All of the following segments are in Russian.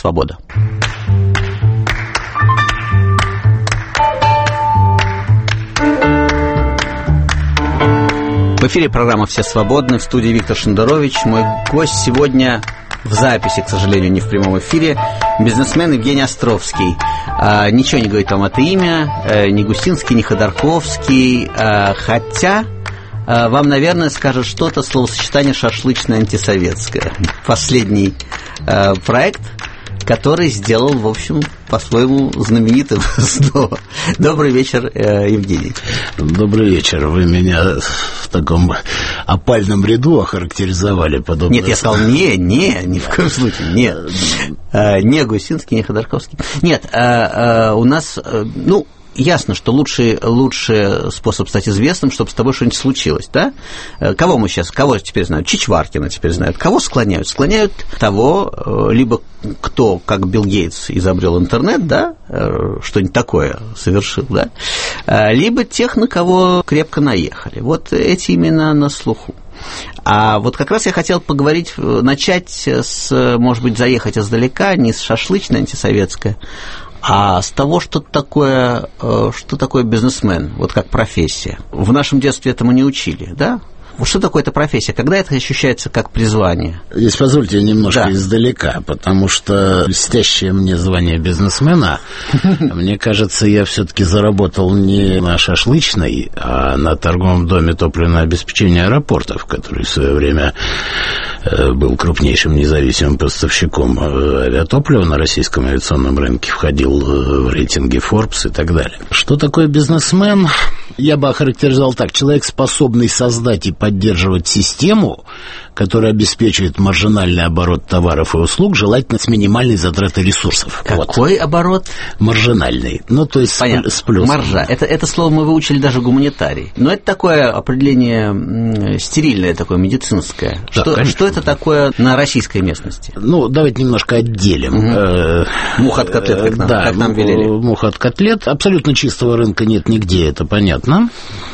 свобода». В эфире программа «Все свободны», в студии Виктор Шендерович. Мой гость сегодня в записи, к сожалению, не в прямом эфире, бизнесмен Евгений Островский. Ничего не говорит вам это имя, ни Гусинский, ни Ходорковский, хотя вам, наверное, скажет что-то словосочетание «шашлычно-антисоветское». Последний проект, который сделал, в общем, по-своему знаменитым снова. Добрый вечер, Евгений. Добрый вечер. Вы меня в таком опальном ряду охарактеризовали. Подобно... Нет, я сказал ни в коем случае, нет. Не Гусинский, не Ходорковский. Нет, у нас, ясно, что лучший способ стать известным, чтобы с тобой что-нибудь случилось, да? Кого теперь знают? Чичваркина теперь знают. Кого склоняют? Склоняют того, либо кто, как Билл Гейтс, изобрел интернет, да, что-нибудь такое совершил, да, либо тех, на кого крепко наехали. Вот эти имена на слуху. А вот как раз я хотел начать может быть, заехать издалека, не с шашлычной антисоветской, а с того, что такое бизнесмен, вот как профессия. В нашем детстве этому не учили, да? Вот что такое эта профессия? Когда это ощущается как призвание? Если позвольте, немножко издалека, потому что блестящее мне звание бизнесмена, мне кажется, я все-таки заработал не на шашлычной, а на торговом доме топливного обеспечения аэропортов, который в свое время был крупнейшим независимым поставщиком авиатоплива на российском авиационном рынке, входил в рейтинги Forbes и так далее. Что такое бизнесмен? Я бы охарактеризовал так: человек, способный создать и поддерживать систему, которая обеспечивает маржинальный оборот товаров и услуг, желательно с минимальной затратой ресурсов. Какой оборот? Маржинальный. То есть с плюсом. Маржа. Это слово мы выучили даже гуманитарий. Но это такое определение стерильное, такое медицинское. Да, что это такое на российской местности? Давайте немножко отделим. Мух от котлет, как нам велели. Мух от котлет. Абсолютно чистого рынка нет нигде, это понятно.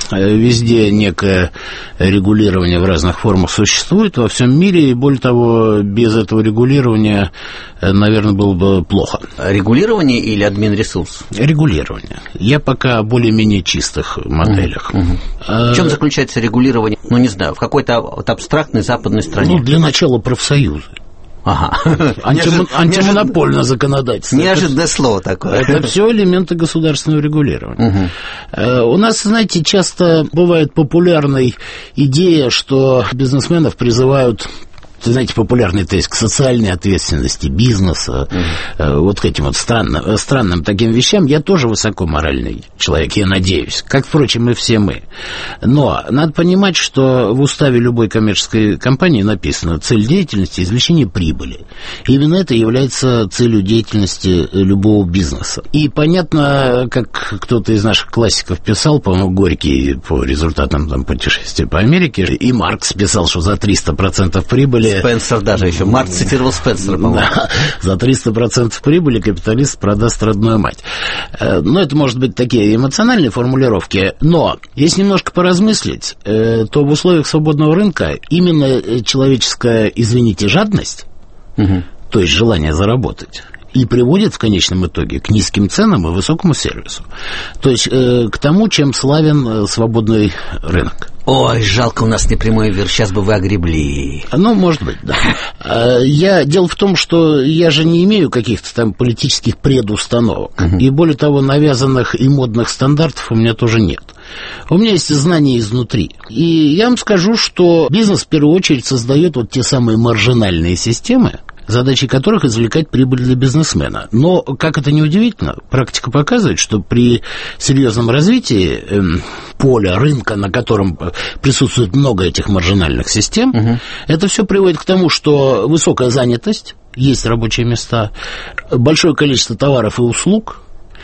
Везде некое регулирование в разных формах существует во всем мире, и более того, без этого регулирования, наверное, было бы плохо. Регулирование или админресурс? Регулирование. Я пока о более-менее чистых моделях. В чем заключается регулирование? Не знаю, в какой-то абстрактной западной стране? Для начала профсоюзы. Ага. Антимонопольное законодательство. Неожиданное слово такое. Это все элементы государственного регулирования. У нас, знаете, часто бывает популярной идея, что бизнесменов призывают, знаете, популярный тезис к социальной ответственности бизнеса, вот к этим вот странным таким вещам. Я тоже высокоморальный человек, я надеюсь, как, впрочем, и все мы. Но надо понимать, что в уставе любой коммерческой компании написано: цель деятельности – извлечение прибыли. И именно это является целью деятельности любого бизнеса. И понятно, как кто-то из наших классиков писал, по-моему, Горький, по результатам путешествия по Америке, и Маркс писал, что за 300% прибыли... Спенсер даже еще. Маркс цитировал Спенсера, по-моему. Да, за 300% прибыли капиталист продаст родную мать. Это, может быть, такие эмоциональные формулировки, но если немножко поразмыслить, то в условиях свободного рынка именно человеческая, извините, жадность, то есть желание заработать, и приводит в конечном итоге к низким ценам и высокому сервису. То есть к тому, чем славен свободный рынок. Ой, жалко, у нас не прямой эфир, сейчас бы вы огребли. Может быть, да. Дело в том, что я же не имею каких-то там политических предустановок. И более того, навязанных и модных стандартов у меня тоже нет. У меня есть знания изнутри. И я вам скажу, что бизнес в первую очередь создает вот те самые маржинальные системы, задачей которых извлекать прибыль для бизнесмена. Но, как это ни удивительно, практика показывает, что при серьезном развитии поля, рынка, на котором присутствует много этих маржинальных систем, это все приводит к тому, что высокая занятость, есть рабочие места, большое количество товаров и услуг,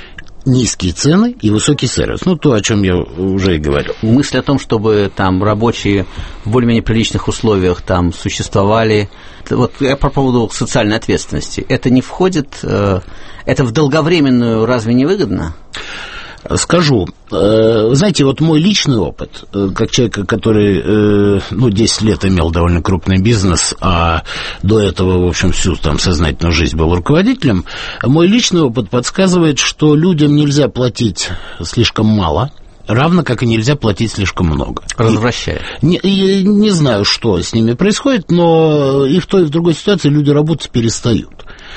низкие цены и высокий сервис. То, о чем я уже и говорил. Мысль о том, чтобы там рабочие в более-менее приличных условиях там существовали. Вот я по поводу социальной ответственности. Это не входит, это в долговременную разве не выгодно? Скажу. Знаете, вот мой личный опыт, как человека, который 10 лет имел довольно крупный бизнес, а до этого, в общем, всю там сознательную жизнь был руководителем, мой личный опыт подсказывает, что людям нельзя платить слишком мало, равно как и нельзя платить слишком много. Развращая. Не знаю, что с ними происходит, но и в той, и в другой ситуации люди работать перестают.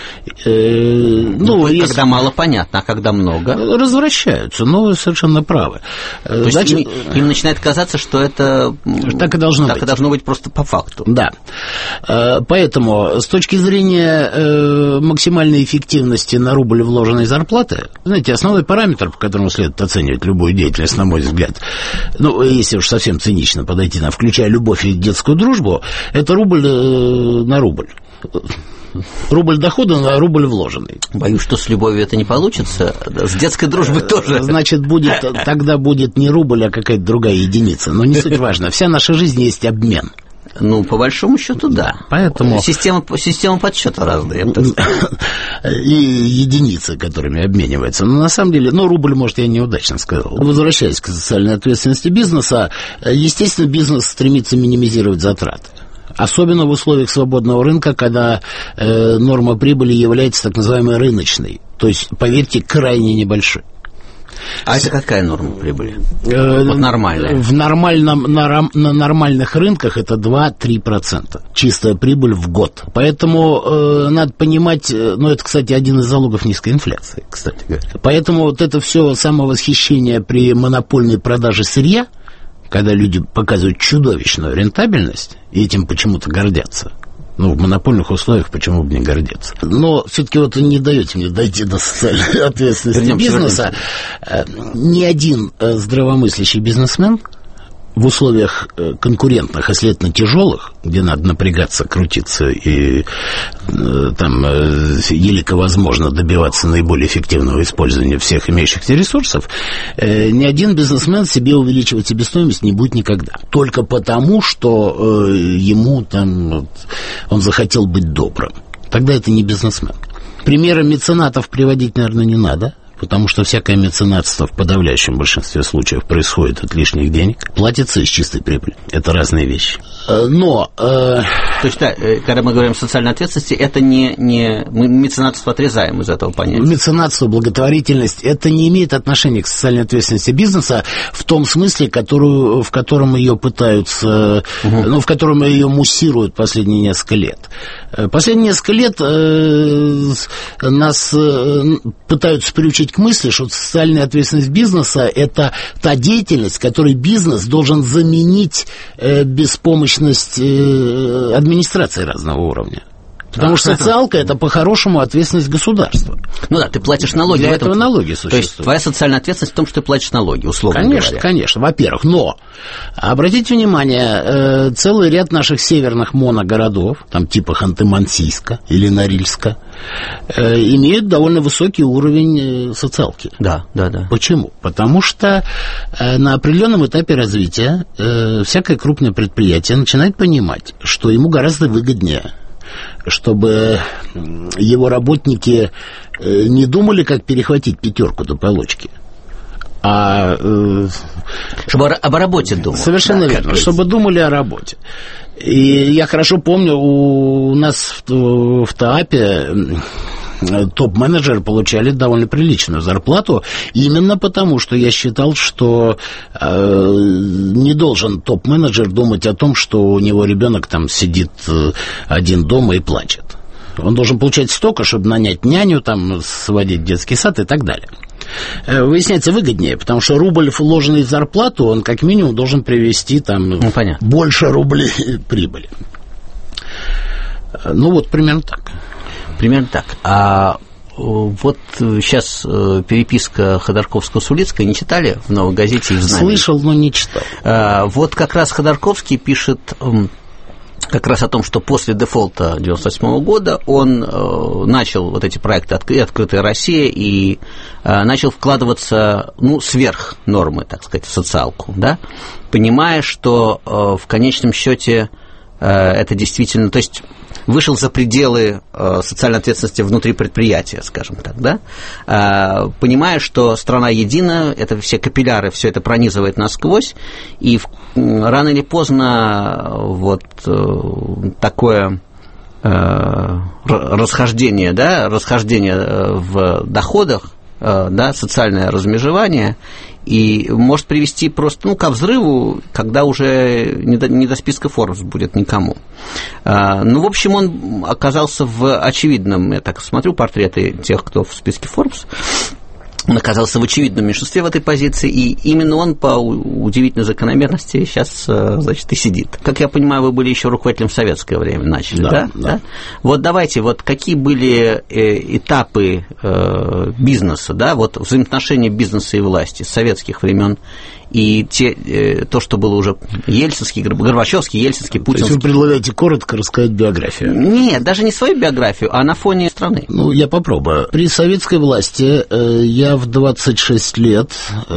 Когда мало, понятно, а когда много? Развращаются, вы совершенно правы. То есть им начинает казаться, что это так и должно быть. Так и должно быть просто по факту. Да. Поэтому с точки зрения максимальной эффективности на рубль вложенной зарплаты, знаете, основной параметр, по которому следует оценивать любую деятельность, на мой взгляд, если уж совсем цинично подойти, включая любовь и детскую дружбу, это рубль на рубль. Рубль дохода на рубль вложенный. Боюсь, что с любовью это не получится. С детской дружбой тоже. Значит, тогда будет не рубль, а какая-то другая единица. Но не суть важно. Вся наша жизнь есть обмен. По большому счету, да. Поэтому... Система подсчета разная. И единицы, которыми обменивается. Но на самом деле, рубль, может, я неудачно сказал. Возвращаясь к социальной ответственности бизнеса, естественно, бизнес стремится минимизировать затраты. Особенно в условиях свободного рынка, когда норма прибыли является так называемой рыночной. То есть, поверьте, крайне небольшой. А это какая норма прибыли? Вот нормальная. На нормальных рынках это 2-3%. Чистая прибыль в год. Поэтому надо понимать, это, кстати, один из залогов низкой инфляции, кстати говоря. Поэтому вот это все самовосхищение при монопольной продаже сырья, когда люди показывают чудовищную рентабельность, и этим почему-то гордятся. В монопольных условиях почему бы не гордиться? Но все-таки не даете мне дойти до социальной ответственности бизнеса. Ни один здравомыслящий бизнесмен в условиях конкурентных, а следовательно тяжелых, где надо напрягаться, крутиться и там елико возможно добиваться наиболее эффективного использования всех имеющихся ресурсов, ни один бизнесмен себе увеличивать себестоимость не будет никогда. Только потому, что ему он захотел быть добрым. Тогда это не бизнесмен. Примеры меценатов приводить, наверное, не надо. Потому что всякое меценатство в подавляющем большинстве случаев происходит от лишних денег, платится из чистой прибыли. Это разные вещи. Но... То есть, да, когда мы говорим о социальной ответственности, это не мы меценатство отрезаем из этого понятия. Меценатство, благотворительность, это не имеет отношения к социальной ответственности бизнеса в том смысле, в котором ее пытаются... в котором ее муссируют последние несколько лет. Последние несколько лет нас пытаются приучить к мысли, что социальная ответственность бизнеса – это та деятельность, которой бизнес должен заменить беспомощность администрации разного уровня. Потому что социалка – это по-хорошему ответственность государства. Ты платишь налоги. Для этого налоги существуют. То есть твоя социальная ответственность в том, что ты платишь налоги, условно говоря. Конечно, во-первых. Но, обратите внимание, целый ряд наших северных моногородов, типа Ханты-Мансийска или Норильска, имеют довольно высокий уровень социалки. Да. Почему? Потому что на определенном этапе развития всякое крупное предприятие начинает понимать, что ему гораздо выгоднее, чтобы его работники не думали, как перехватить пятерку до получки, а чтобы об работе думали. Совершенно верно, чтобы думали о работе. И я хорошо помню, у нас в ТААПе топ-менеджеры получали довольно приличную зарплату, именно потому, что я считал, что не должен топ-менеджер думать о том, что у него ребенок сидит один дома и плачет. Он должен получать столько, чтобы нанять няню, сводить в детский сад и так далее. Выясняется выгоднее, потому что рубль, вложенный в зарплату, он как минимум должен привести больше рублей прибыли. Примерно так. Примерно так. А вот сейчас переписка Ходорковского с Улицкой не читали в «Новой газете» и в «Знамени»? Слышал, но не читал. Вот как раз Ходорковский пишет как раз о том, что после дефолта 1998 года он начал вот эти проекты «Открытая Россия» и начал вкладываться, сверх нормы, так сказать, в социалку, да, понимая, что в конечном счете это действительно, то есть вышел за пределы социальной ответственности внутри предприятия, скажем так, да, понимая, что страна едина, это все капилляры, все это пронизывает насквозь, и рано или поздно вот такое расхождение в доходах, да, социальное размежевание, и может привести просто ко взрыву, когда уже не до списка Forbes будет никому. В общем, он оказался в очевидном, я так смотрю портреты тех, кто в списке Forbes, он оказался в очевидном меньшинстве в этой позиции, и именно он по удивительной закономерности сейчас, значит, и сидит. Как я понимаю, вы были еще руководителем в советское время, начали, да? Вот давайте, вот какие были этапы бизнеса, да, вот взаимоотношения бизнеса и власти с советских времен, и то, что было уже ельцинский, Горбачевский, ельцинский, путинский. То есть вы предлагаете коротко рассказать биографию? Нет, даже не свою биографию, а на фоне страны. Я попробую. При советской власти я в 26 лет,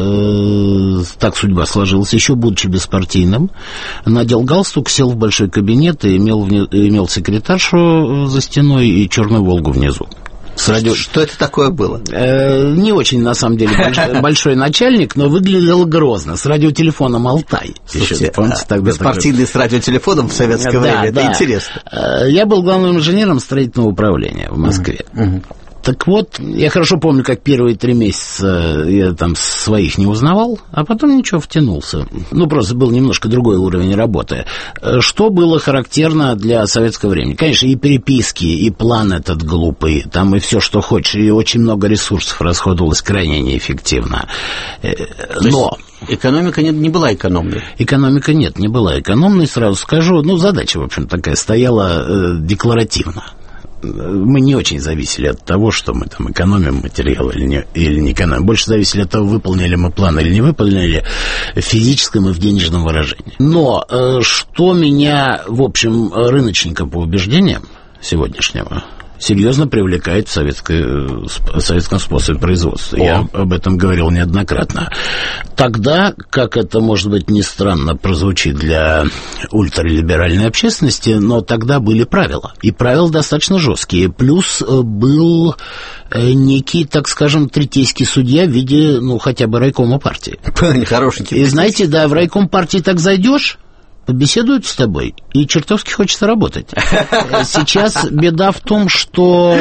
так судьба сложилась, еще будучи беспартийным, надел галстук, сел в большой кабинет и имел секретаршу за стеной и черную «Волгу» внизу. Что это такое было? Не очень, на самом деле, большой начальник, но выглядел грозно. С радиотелефоном «Алтай». Слушайте, беспартийный с радиотелефоном в советское время, это интересно. Я был главным инженером строительного управления в Москве. Так вот, я хорошо помню, как первые 3 месяца я там своих не узнавал, а потом ничего, втянулся. Просто был немножко другой уровень работы. Что было характерно для советского времени? Конечно, и переписки, и план этот глупый, там и все, что хочешь, и очень много ресурсов расходовалось крайне неэффективно. Но... Экономика не была экономной. Экономика не была экономной, сразу скажу. Задача, в общем, такая стояла декларативно. Мы не очень зависели от того, что мы там экономим материал или не экономим. Больше зависели от того, выполнили мы план или не выполнили, в физическом и в денежном выражении. Но что меня, в общем, рыночника по убеждениям сегодняшнего серьезно привлекает в советском способе производства. Я об этом говорил неоднократно. Тогда, как это, может быть, не странно прозвучит для ультралиберальной общественности, но тогда были правила. И правила достаточно жесткие. Плюс был некий, так скажем, третейский судья в виде, хотя бы райкома партии. Хорошенький. И знаете, в райком партии так зайдешь, побеседуют с тобой, и чертовски хочется работать. Сейчас беда в том, что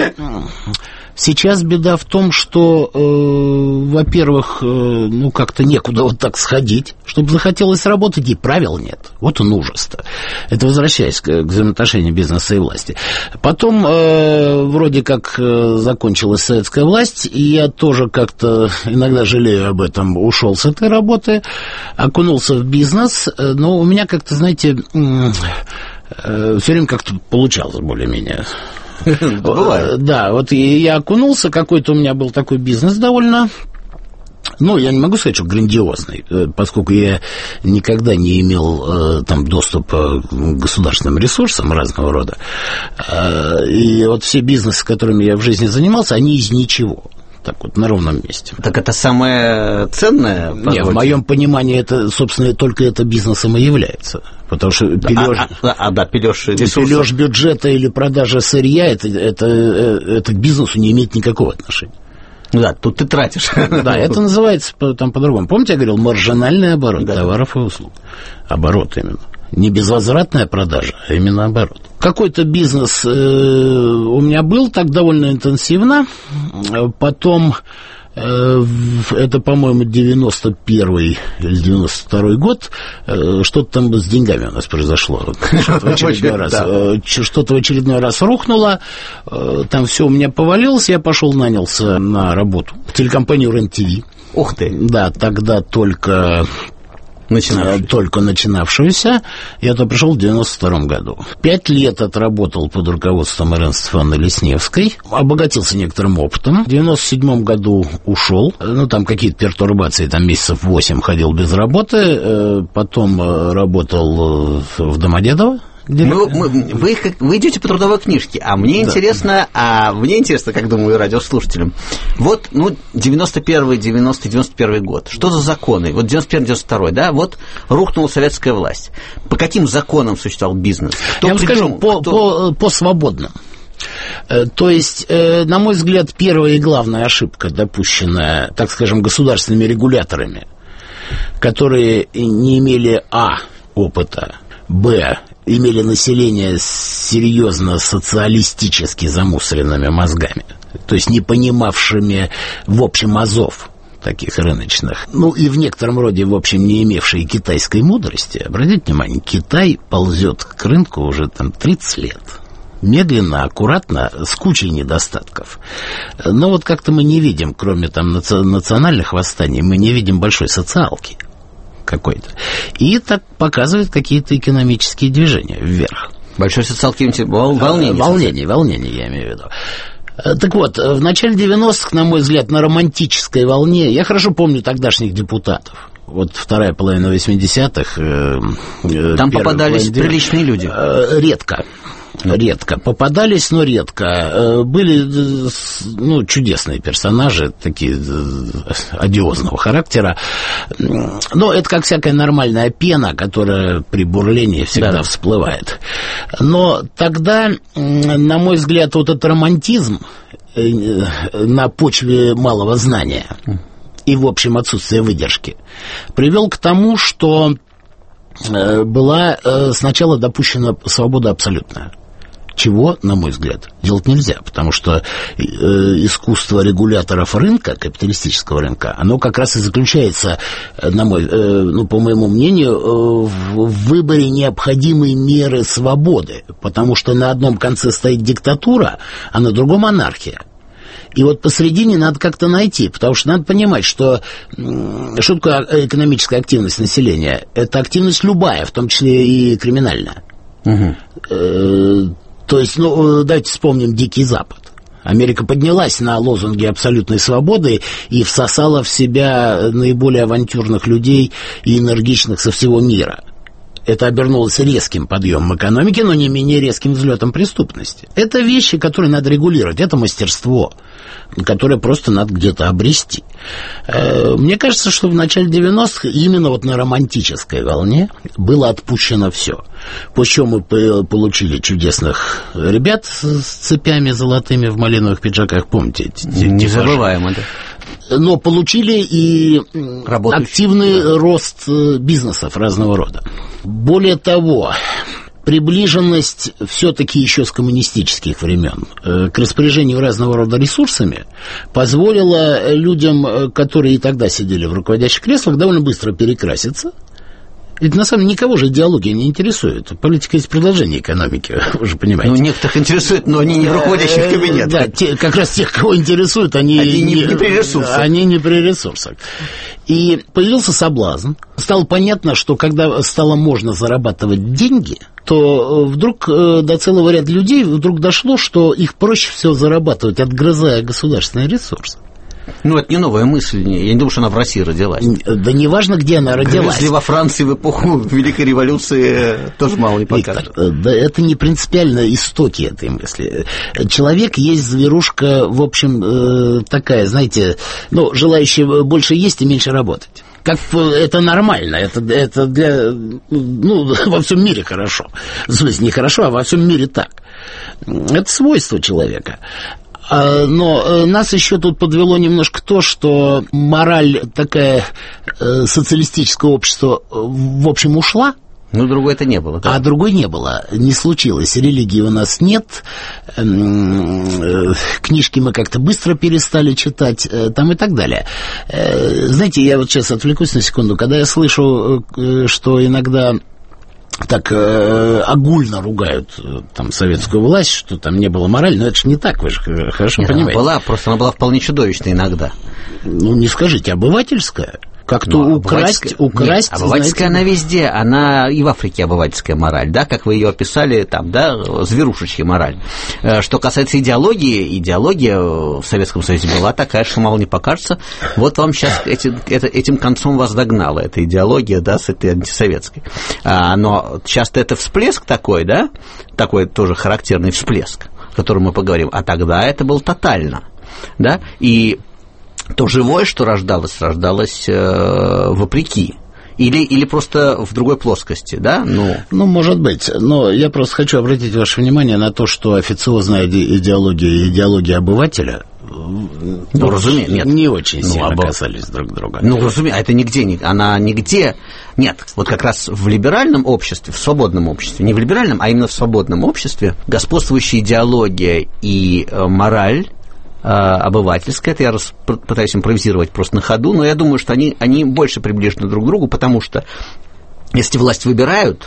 во-первых, как-то некуда вот так сходить, чтобы захотелось работать, и правил нет. Вот он ужас-то. Это возвращаясь к взаимоотношениям бизнеса и власти. Потом вроде как закончилась советская власть, и я тоже как-то иногда жалею об этом, ушел с этой работы, окунулся в бизнес, но у меня как-то, знаете, все время как-то получалось более-менее. Бывает. Да, вот я окунулся, какой-то у меня был такой бизнес довольно... я не могу сказать, что грандиозный, поскольку я никогда не имел там доступа к государственным ресурсам разного рода. И вот все бизнесы, которыми я в жизни занимался, они из ничего. Так вот, на ровном месте. Так это самое ценное? Нет, в моем понимании, это, собственно, только это бизнесом и является. Потому что пилёж бюджета или продажа сырья, это к бизнесу не имеет никакого отношения. Да, тут ты тратишь. Да, это называется там по-другому. Помните, я говорил, маржинальный оборот товаров и услуг. Оборот именно. Не безвозвратная продажа, а именно оборот. Какой-то бизнес у меня был так довольно интенсивно. Потом, это, по-моему, 91-й или 92-й год, что-то там с деньгами у нас произошло. Что-то в очередной раз рухнуло, там все у меня повалилось, я пошел нанялся на работу в телекомпанию РЕН-ТВ. Ух ты! Да, тогда только начинавшуюся, я туда пришел в 92-м году. 5 лет отработал под руководством Ирины Стефановны Лесневской, обогатился некоторым опытом. В 97-м году ушел, там какие-то пертурбации, там месяцев 8 ходил без работы, потом работал в Домодедово, Вы идете по трудовой книжке, а мне интересно, как думаю, радиослушателям. Вот, 91-91 год. Что за законы? Вот 91-92, да, вот рухнула советская власть. По каким законам существовал бизнес? Я вам скажу, по свободным. То есть, на мой взгляд, первая и главная ошибка, допущенная, так скажем, государственными регуляторами, которые не имели опыта, имели население с серьезно социалистически замусоренными мозгами, то есть не понимавшими, в общем, азов таких рыночных, и в некотором роде, в общем, не имевшие китайской мудрости. Обратите внимание, Китай ползет к рынку уже 30 лет. Медленно, аккуратно, с кучей недостатков. Но вот как-то мы не видим, кроме национальных восстаний, мы не видим большой социалки какой-то. И так показывают какие-то экономические движения вверх. Большой социалки, волнение, я имею в виду. Так вот, в начале 90-х, на мой взгляд, на романтической волне, я хорошо помню тогдашних депутатов. Вот вторая половина 80-х. Там попадались приличные люди. Редко попадались, но редко. Были, чудесные персонажи, такие одиозного характера. Но это как всякая нормальная пена, которая при бурлении всегда всплывает. Но тогда, на мой взгляд, вот этот романтизм на почве малого знания и, в общем, отсутствие выдержки привел к тому, что была сначала допущена свобода абсолютная. Чего, на мой взгляд, делать нельзя, потому что искусство регуляторов рынка, капиталистического рынка, оно как раз и заключается, по моему мнению, в выборе необходимой меры свободы, потому что на одном конце стоит диктатура, а на другом анархия. И вот посредине надо как-то найти, потому что надо понимать, что такое экономическая активность населения? Это активность любая, в том числе и криминальная. То есть, давайте вспомним Дикий Запад. Америка поднялась на лозунги абсолютной свободы и всосала в себя наиболее авантюрных людей и энергичных со всего мира. Это обернулось резким подъемом экономики, но не менее резким взлетом преступности. Это вещи, которые надо регулировать, это мастерство, которое просто надо где-то обрести. Мне кажется, что в начале 90-х именно вот на романтической волне было отпущено все. После чего мы получили чудесных ребят с цепями золотыми в малиновых пиджаках, помните? Незабываемо, да. Но получили и активный рост бизнесов разного рода. Более того, приближенность все-таки еще с коммунистических времен к распоряжению разного рода ресурсами позволила людям, которые и тогда сидели в руководящих креслах, довольно быстро перекраситься. Ведь на самом деле никого же идеология не интересует. Политика есть продолжение экономики, вы же понимаете. Некоторых интересует, но они не в руководящих кабинетах. Да, как раз тех, кого интересует, они не при ресурсах. Они не при ресурсах. И появился соблазн. Стало понятно, что когда стало можно зарабатывать деньги, то вдруг до целого ряда людей вдруг дошло, что их проще всего зарабатывать, отгрызая государственные ресурсы. Это не новая мысль, я не думаю, что она в России родилась. Да неважно, где она родилась. Если во Франции в эпоху Великой революции тоже мало не покажет. Виктор, да это не принципиально истоки этой мысли. Человек есть зверушка, в общем, такая, знаете, желающая больше есть и меньше работать. Это нормально, это для, во всем мире хорошо. В смысле, не хорошо, а во всем мире так. Это свойство человека. Но нас еще тут подвело немножко то, что мораль такая социалистического общества, в общем, ушла. Другой-то не было. Да? А другой не было, не случилось. Религии у нас нет, книжки мы как-то быстро перестали читать, там и так далее. Знаете, я вот сейчас отвлекусь на секунду. Когда я слышу, что иногда так огульно ругают там советскую власть, что там не было морали, но это же не так, вы же хорошо понимаете. Она была вполне чудовищная иногда. Не скажите, обывательская. Как-то украсть. Нет, обывательская, она везде, она и в Африке обывательская мораль, да, как вы ее описали, там, да, зверушечья мораль. Что касается идеологии, идеология в Советском Союзе была такая, что мало не покажется. Вот вам сейчас этим концом вас догнала эта идеология, да, с этой антисоветской. Но часто это всплеск такой, да, такой тоже характерный всплеск, о котором мы поговорим, а тогда это было тотально, да, и то живое, что рождалось вопреки. Или просто в другой плоскости, да? Ну, может быть. Но я просто хочу обратить ваше внимание на то, что официозная идеология и идеология обывателя разумеется, нет. Не очень сильно касались друг друга. Разумеется, это она нигде... Нет, вот как раз в либеральном обществе, в свободном обществе, не в либеральном, а именно в свободном обществе, господствующая идеология и мораль обывательская, это я пытаюсь импровизировать просто на ходу, но я думаю, что они больше приближены друг к другу, потому что если власть выбирают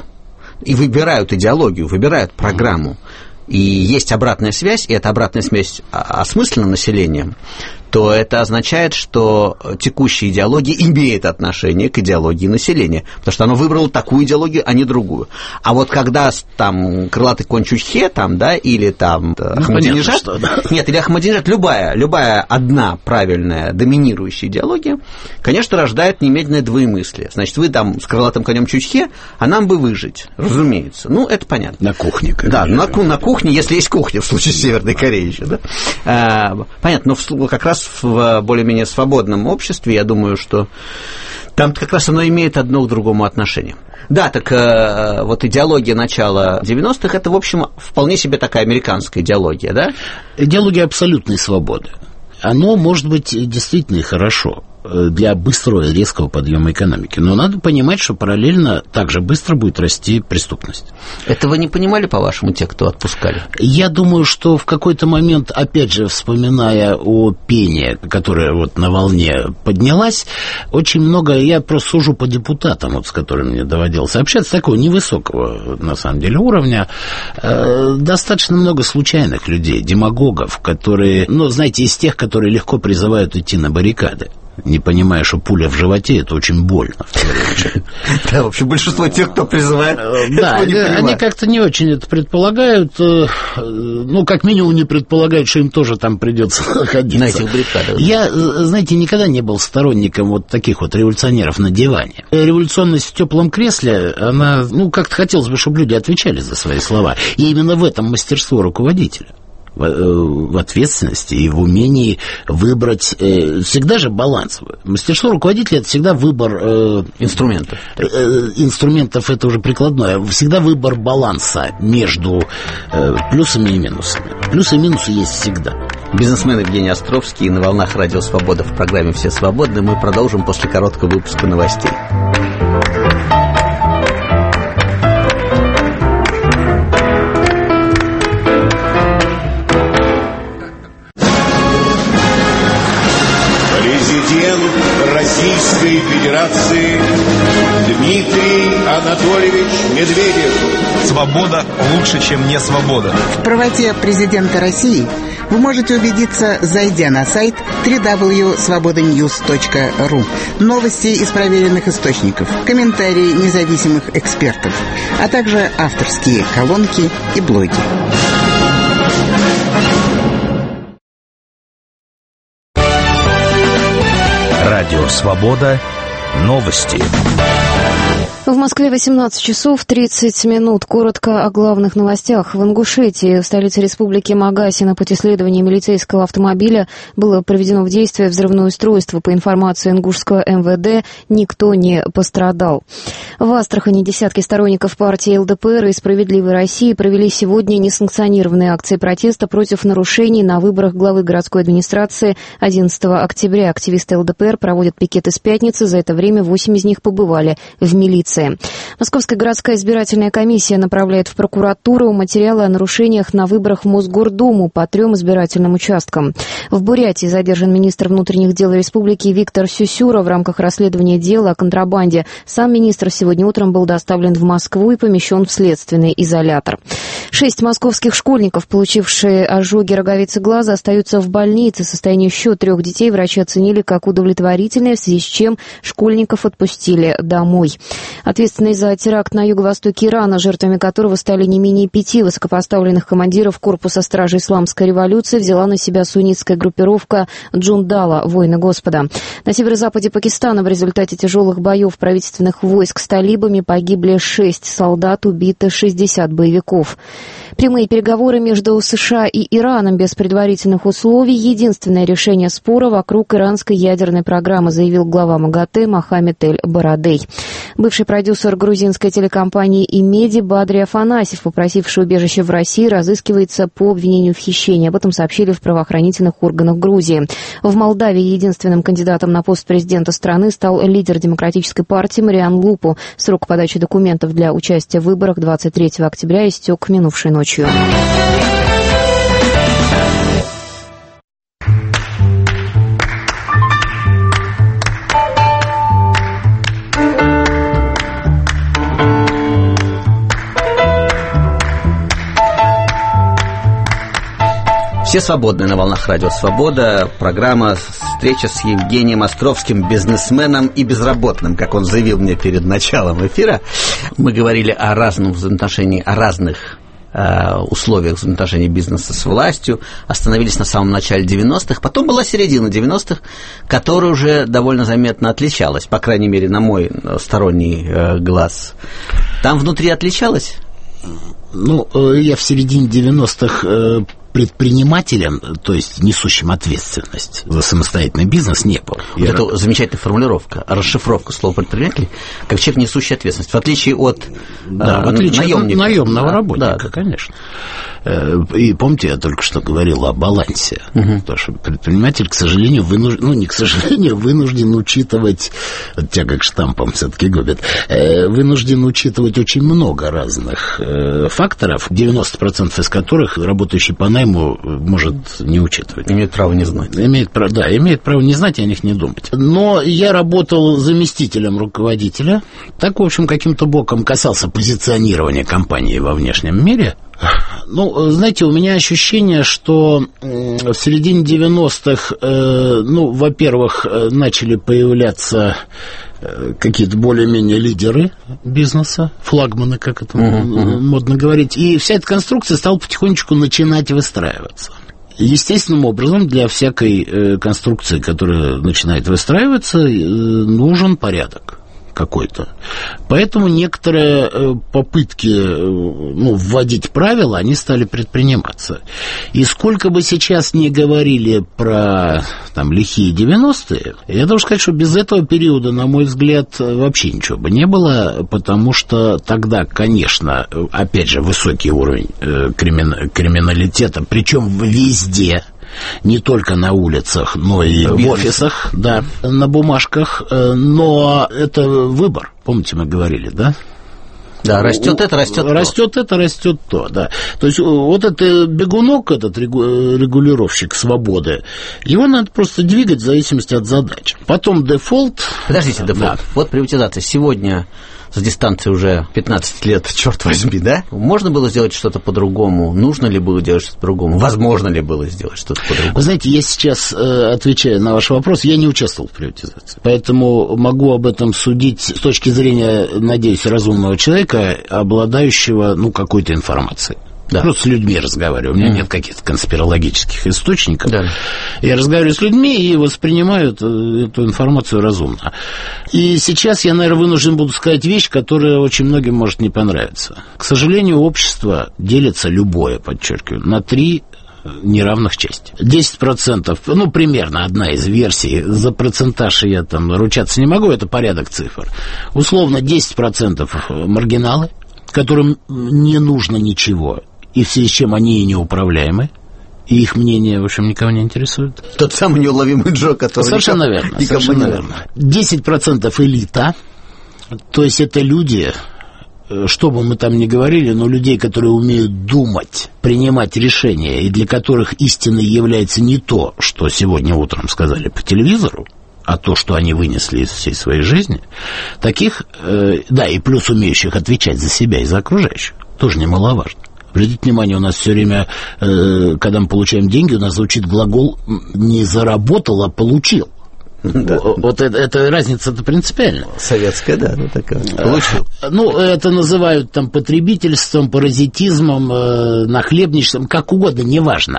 идеологию, выбирают программу, и есть обратная связь, и эта обратная связь осмыслена населением, то это означает, что текущая идеология имеет отношение к идеологии населения, потому что оно выбрало такую идеологию, а не другую. А вот когда там крылатый конь Чучхе, там, да, или там Ахмадинежад, нет, или Ахмадинежад, любая одна правильная доминирующая идеология, конечно, рождает немедленное двоемыслие. Значит, вы там с крылатым конем Чучхе, а нам бы выжить, разумеется. Это понятно. На кухне, конечно. Да, на кухне, если есть кухня, в случае Северной Кореи еще, да. Понятно, но как раз в более-менее свободном обществе, я думаю, что там как раз оно имеет одно к другому отношение. Да, так вот идеология начала 90-х, это, в общем, вполне себе такая американская идеология, да? Идеология абсолютной свободы. Оно может быть действительно хорошо для быстрого и резкого подъема экономики. Но надо понимать, что параллельно также быстро будет расти преступность. Этого не понимали, по-вашему, те, кто отпускали? Я думаю, что в какой-то момент, опять же, вспоминая о пене, которая вот на волне поднялась, очень много, я просто сужу по депутатам, вот, с которыми мне доводилось общаться, такого невысокого, на самом деле, уровня, достаточно много случайных людей, демагогов, которые, знаете, из тех, которые легко призывают идти на баррикады, не понимая, что пуля в животе, это очень больно. Да, в общем, большинство тех, кто призывает, да, они как-то не очень это предполагают, как минимум не предполагают, что им тоже там придется находиться. На этих баррикадах. Я, знаете, никогда не был сторонником вот таких вот революционеров на диване. Революционность в теплом кресле, она, как-то хотелось бы, чтобы люди отвечали за свои слова. И именно в этом мастерство руководителя. В ответственности и в умении выбрать всегда же баланс. Мастерство руководителя — это всегда выбор инструментов. Инструментов — это уже прикладное. Всегда выбор баланса между плюсами и минусами. Плюсы и минусы есть всегда. Бизнесмен Евгений Островский на волнах Радио Свобода в программе «Все свободны». Мы продолжим после короткого выпуска новостей. Российской Федерации Дмитрий Анатольевич Медведев. Свобода лучше, чем не свобода. В правоте президента России вы можете убедиться, зайдя на сайт www.svobodanews.ru. Новости из проверенных источников, комментарии независимых экспертов, а также авторские колонки и блоги. Радио «Свобода». Новости. В Москве 18 часов 30 минут. Коротко о главных новостях. В Ингушетии, в столице республики Магасе, на пути следования милицейского автомобиля было проведено в действие взрывное устройство. По информации ингушского МВД, никто не пострадал. В Астрахани десятки сторонников партии ЛДПР и «Справедливой России» провели сегодня несанкционированные акции протеста против нарушений на выборах главы городской администрации 11 октября. Активисты ЛДПР проводят пикеты с пятницы. За это время 8 из них побывали в милиции. информации. Московская городская избирательная комиссия направляет в прокуратуру материалы о нарушениях на выборах в Мосгордуму по 3 избирательным участкам. В Бурятии задержан министр внутренних дел республики Виктор Сюсюра в рамках расследования дела о контрабанде. Сам министр сегодня утром был доставлен в Москву и помещен в следственный изолятор. 6 московских школьников, получившие ожоги роговицы глаза, остаются в больнице. Состояние еще 3 детей врачи оценили как удовлетворительное, в связи с чем школьников отпустили домой. Ответственность за теракт на юго-востоке Ирана, жертвами которого стали не менее 5 высокопоставленных командиров корпуса стражей исламской революции, взяла на себя суннитская группировка Джундала, воины Господа. На северо-западе Пакистана в результате тяжелых боев правительственных войск с талибами погибли 6 солдат, убиты 60 боевиков. Прямые переговоры между США и Ираном без предварительных условий — единственное решение спора вокруг иранской ядерной программы, заявил глава МАГАТЭ Мохаммед Эль-Барадей. Бывший продюсер грузинской телекомпании «Имеди» Бадри Афанасьев, попросивший убежище в России, разыскивается по обвинению в хищении. Об этом сообщили в правоохранительных органах Грузии. В Молдавии единственным кандидатом на пост президента страны стал лидер Демократической партии Мариан Лупу. Срок подачи документов для участия в выборах 23 октября истек минувшей ночью. Все свободны на волнах Радио Свобода. Программа «Встреча с Евгением Островским, бизнесменом и безработным», как он заявил мне перед началом эфира. Мы говорили о разном взаимоотношении, о разных условиях взаимоотношений бизнеса с властью. Остановились на самом начале 90-х. Потом была середина 90-х, которая уже довольно заметно отличалась, по крайней мере, на мой сторонний глаз. Там внутри отличалась? Ну, я в середине 90-х предпринимателем, то есть несущим ответственность за самостоятельный бизнес, не был. Вот это замечательная формулировка, расшифровка слова предприниматель, как человек, несущий ответственность, в отличие от наемного работника, да, конечно. И помните, я только что говорил о балансе, потому что предприниматель, к сожалению, вынужден учитывать, вот тебя как штампом все-таки губит, вынужден учитывать очень много разных факторов, 90% из которых работающий по найму может не учитывать. Имеет право не знать. Имеет право не знать и о них не думать. Но я работал заместителем руководителя, так, в общем, каким-то боком касался позиционирования компании во внешнем мире. Ну, знаете, у меня ощущение, что в середине 90-х, во-первых, начали появляться какие-то более-менее лидеры бизнеса, флагманы, как это модно говорить, и вся эта конструкция стала потихонечку начинать выстраиваться. Естественным образом для всякой конструкции, которая начинает выстраиваться, нужен порядок какой-то. Поэтому некоторые попытки вводить правила, они стали предприниматься. И сколько бы сейчас ни говорили про лихие 90-е, я должен сказать, что без этого периода, на мой взгляд, вообще ничего бы не было, потому что тогда, конечно, опять же, высокий уровень криминалитета, причем везде, не только на улицах, но и в офисах, да, на бумажках, но это выбор, помните, мы говорили, да? Да, растет это, растет то. Растет это, растет то, да. То есть вот этот бегунок, этот регулировщик свободы, его надо просто двигать в зависимости от задач. Потом дефолт. Подождите, дефолт. Да. Вот приватизация. Сегодня с дистанции уже 15 лет, черт возьми, да? Можно было сделать что-то по-другому? Нужно ли было делать что-то по-другому? Возможно ли было сделать что-то по-другому? Вы знаете, я сейчас, отвечая на ваш вопрос, я не участвовал в приватизации. Поэтому могу об этом судить с точки зрения, надеюсь, разумного человека, обладающего, какой-то информацией. Да. Просто с людьми разговариваю. У меня нет каких-то конспирологических источников. Да. Я разговариваю с людьми и воспринимаю эту информацию разумно. И сейчас я, наверное, вынужден буду сказать вещь, которая очень многим может не понравиться. К сожалению, общество делится, любое, подчеркиваю, на 3 неравных части. 10%, примерно одна из версий, за процентаж я ручаться не могу, это порядок цифр. Условно 10% маргиналы, которым не нужно ничего, и в связи с чем они и неуправляемы, и их мнение, в общем, никого не интересует. Тот самый неуловимый Джо, который... Совершенно верно. 10% элита, То есть это люди, что бы мы там ни говорили, но людей, которые умеют думать, принимать решения, и для которых истиной является не то, что сегодня утром сказали по телевизору, а то, что они вынесли из всей своей жизни, таких, да, и плюс умеющих отвечать за себя и за окружающих, тоже немаловажно. Обратите внимание, у нас все время, когда мы получаем деньги, у нас звучит глагол не заработал, а получил. Да. Вот это разница-то принципиальная. Советская, да, ну такая. Получил. Ну, это называют там потребительством, паразитизмом, нахлебничеством, как угодно, неважно.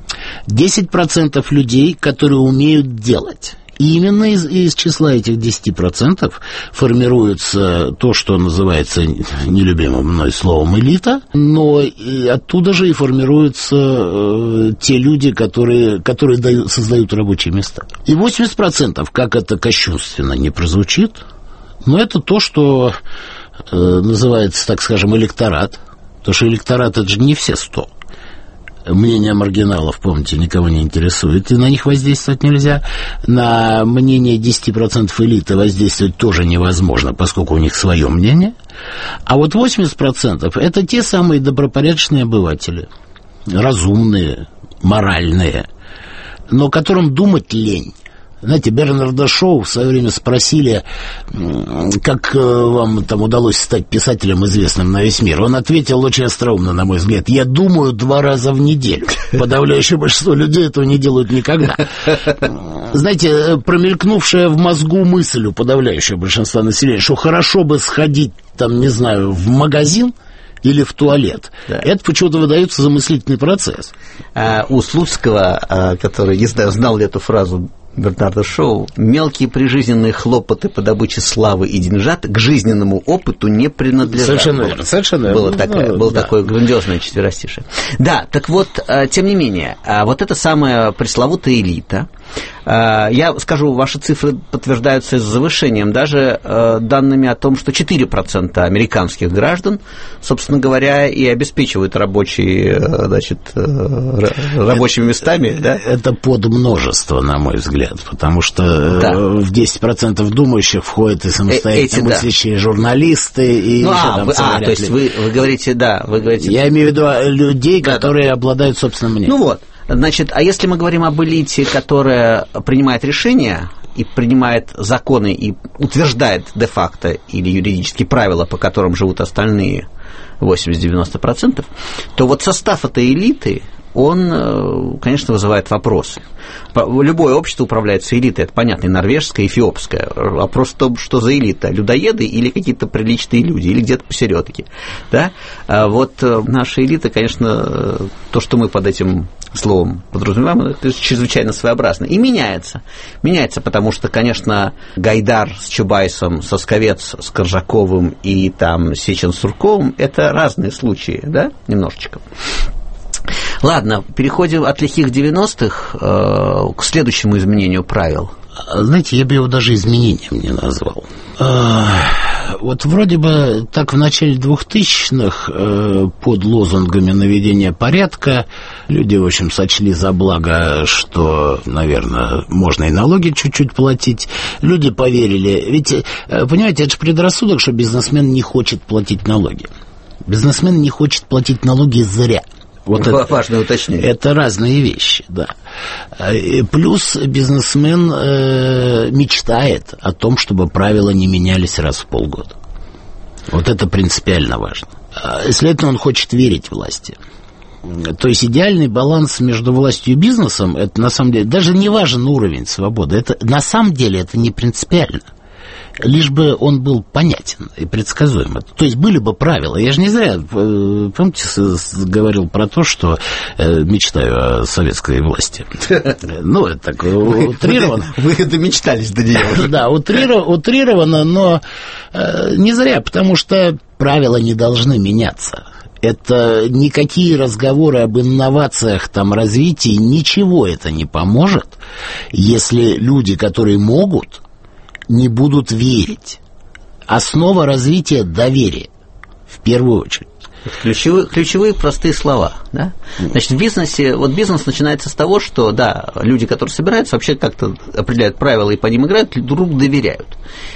10% людей, которые умеют делать. И именно из числа этих 10% формируется то, что называется нелюбимым мной словом элита, но и оттуда же и формируются те люди, которые создают рабочие места. И 80%, как это кощунственно не прозвучит, но это то, что называется, так скажем, электорат. Потому что электорат — это же не все 100. Мнение маргиналов, помните, никого не интересует, и на них воздействовать нельзя. На мнение 10% элиты воздействовать тоже невозможно, поскольку у них свое мнение. А вот 80% — это те самые добропорядочные обыватели, разумные, моральные, но которым думать лень. Знаете, Бернарда Шоу в свое время спросили, как вам там удалось стать писателем, известным на весь мир. Он ответил очень остроумно, на мой взгляд: я думаю 2 раза в неделю. Подавляющее большинство людей этого не делают никогда. Знаете, промелькнувшая в мозгу мысль у подавляющего большинства населения, что хорошо бы сходить, там, не знаю, в магазин или в туалет. Да. Это почему-то выдается за мыслительный процесс. У Слуцкого, который, не знаю, знал ли эту фразу Бернарда Шоу, мелкие прижизненные хлопоты по добыче славы и деньжат к жизненному опыту не принадлежат. Совершенно верно. Совершенно верно. Было такое грандиозное четверостишее. Да, так вот, тем не менее, вот эта самая пресловутая элита, я скажу, ваши цифры подтверждаются с завышением, даже данными о том, что 4% американских граждан, собственно говоря, и обеспечивают рабочими местами. Да? Это подмножество, на мой взгляд, потому что да. В 10% думающих входят и самостоятельно мыслящие журналисты. И то есть вы говорите, да, вы говорите... Я имею в виду людей, которые обладают собственным мнением. Ну вот. Значит, а если мы говорим об элите, которая принимает решения и принимает законы и утверждает де-факто или юридически правила, по которым живут остальные 80-90%, то вот состав этой элиты, он, конечно, вызывает вопросы. Любое общество управляется элитой, это понятно, и норвежское, и эфиопское. Вопрос в том, что за элита, людоеды или какие-то приличные люди, или где-то посередке. Да? А вот наша элита, конечно, то, что мы под этим словом подразумеваем, это чрезвычайно своеобразно. И меняется. Меняется, потому что, конечно, Гайдар с Чубайсом, Сосковец с Коржаковым и там Сечин с Сурковым — это разные случаи, да, немножечко. Ладно, переходим от лихих 90-х к следующему изменению правил. Знаете, я бы его даже изменением не назвал. Вот вроде бы так в начале 2000-х под лозунгами наведения порядка люди, в общем, сочли за благо, что, наверное, можно и налоги чуть-чуть платить. Люди поверили. Ведь, понимаете, это же предрассудок, что бизнесмен не хочет платить налоги. Бизнесмен не хочет платить налоги зря. Вот это важное уточнение. Это разные вещи, да. И плюс бизнесмен мечтает о том, чтобы правила не менялись раз в полгода. Вот это принципиально важно. Следовательно, он хочет верить власти. То есть идеальный баланс между властью и бизнесом, это на самом деле даже не важен уровень свободы. Это, на самом деле это не принципиально. Лишь бы он был понятен и предсказуем. То есть были бы правила. Я же не зря, помните, говорил про то, что мечтаю о советской власти. Ну, это так утрированно. Вы домечтались до нее уже. Да, утрированно, но не зря, потому что правила не должны меняться. Это никакие разговоры об инновациях, там, развитии, ничего это не поможет, если люди, которые могут, не будут верить. Основа развития — доверие, в первую очередь. Ключевые простые слова, да? Значит, в бизнесе, вот бизнес начинается с того, что, да, люди, которые собираются, вообще как-то определяют правила и по ним играют, друг другу доверяют.